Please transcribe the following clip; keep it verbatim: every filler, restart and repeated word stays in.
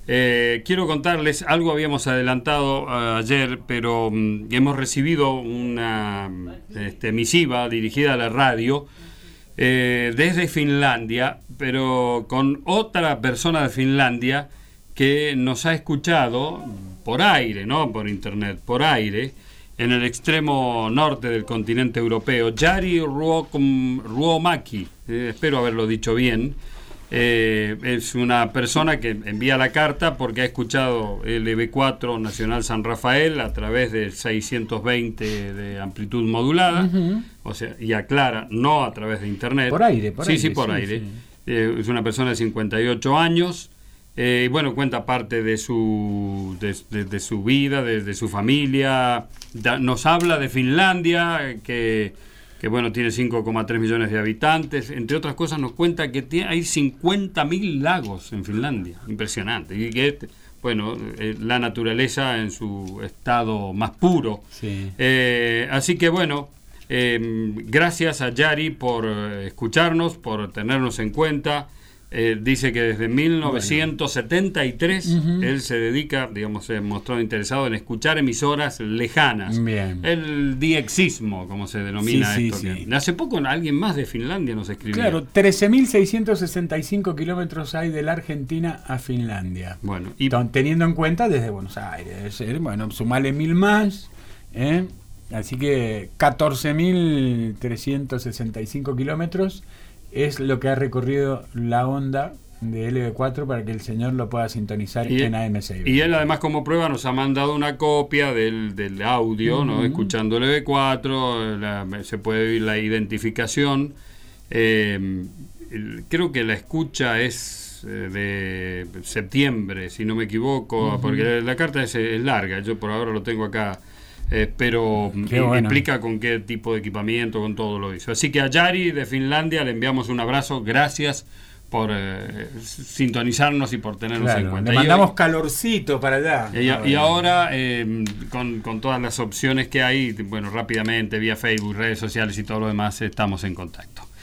Eh, quiero contarles, algo habíamos adelantado uh, ayer, pero um, hemos recibido una este, misiva dirigida a la radio eh, desde Finlandia, pero con otra persona de Finlandia que nos ha escuchado por aire, no por internet, por aire, en el extremo norte del continente europeo, Jari Ruomäki, eh, espero haberlo dicho bien. Eh, es una persona que envía la carta porque ha escuchado L B cuatro Nacional San Rafael a través del seiscientos veinte de amplitud modulada, uh-huh. O sea, y aclara, no a través de internet. Por aire, por sí, aire. Sí, por sí, aire. Sí. Eh, es una persona de cincuenta y ocho años. Eh, y bueno, cuenta parte de su de, de, de su vida, de, de su familia. Da, nos habla de Finlandia, que que bueno, tiene cinco coma tres millones de habitantes. Entre otras cosas nos cuenta que tiene, hay cincuenta mil lagos en Finlandia. Impresionante. Y que, bueno, eh, la naturaleza en su estado más puro. Sí. Eh, así que bueno, eh, gracias a Jari por escucharnos, por tenernos en cuenta. Eh, dice que desde mil novecientos setenta y tres bueno. uh-huh. él se dedica, digamos, se mostró interesado en escuchar emisoras lejanas. Bien. El diexismo, como se denomina sí, esto. Sí, que, sí. Hace poco alguien más de Finlandia nos escribió. Claro, trece mil seiscientos sesenta y cinco kilómetros hay de la Argentina a Finlandia. Bueno, y teniendo en cuenta desde Buenos Aires. ¿eh? Bueno, sumale mil más. ¿eh? Así que catorce mil trescientos sesenta y cinco kilómetros es lo que ha recorrido la onda de L B cuatro para que el señor lo pueda sintonizar y en A M seis. Y él además como prueba nos ha mandado una copia del, del audio, uh-huh. ¿no? Escuchando L B cuatro, la, se puede oír la identificación. Eh, el, creo que la escucha es eh, de septiembre, si no me equivoco, uh-huh. porque la carta es, es larga, yo por ahora lo tengo acá. Eh, pero bueno. Explica con qué tipo de equipamiento, con todo lo hizo. Así que a Jari de Finlandia le enviamos un abrazo, gracias por eh, sintonizarnos y por tenernos claro, en cuenta. Le mandamos y, calorcito para allá. Y, ah, y ahora, eh, con, con todas las opciones que hay, bueno, rápidamente, vía Facebook, redes sociales y todo lo demás, estamos en contacto.